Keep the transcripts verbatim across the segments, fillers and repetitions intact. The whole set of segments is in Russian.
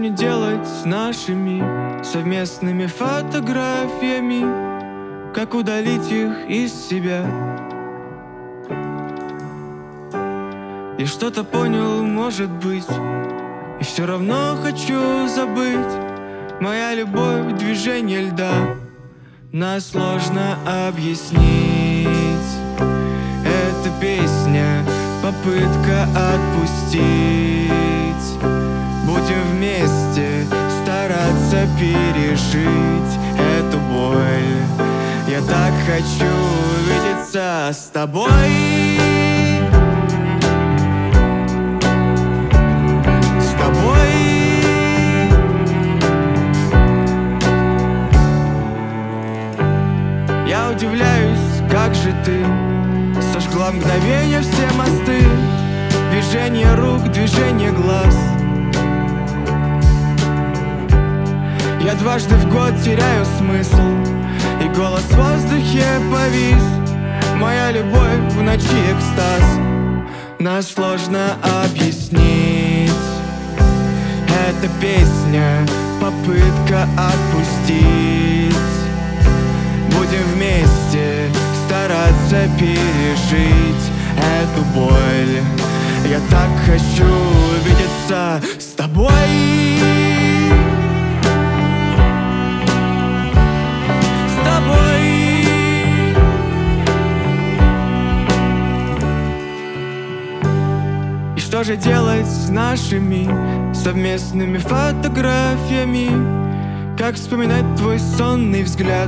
мне делать с нашими совместными фотографиями? Как удалить их из себя? Я что-то понял, может быть, и все равно хочу забыть. Моя любовь — движение льда, нас сложно объяснить. Эта песня — попытка отпустить. Будем вместе стараться пережить эту боль. Я так хочу увидеться с тобой. С тобой. Я удивляюсь, как же ты сожгла мгновенье все мосты. Движение рук, движение глаз. Я дважды в год теряю смысл, и голос в воздухе повис. Моя любовь в ночи экстаз, нас сложно объяснить. Эта песня — попытка отпустить. Будем вместе стараться пережить эту боль. Я так хочу увидеться с тобой. Что же делать с нашими совместными фотографиями? Как вспоминать твой сонный взгляд?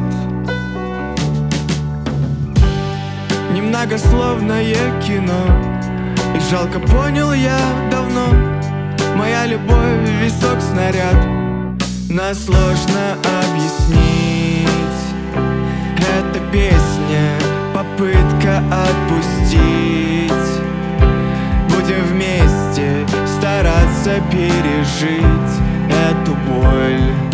Немногословное кино, и жалко, понял я давно. Моя любовь — висок снаряд, нас сложно объяснить. Эта песня — попытка отпустить. Будем вместе стараться пережить эту боль.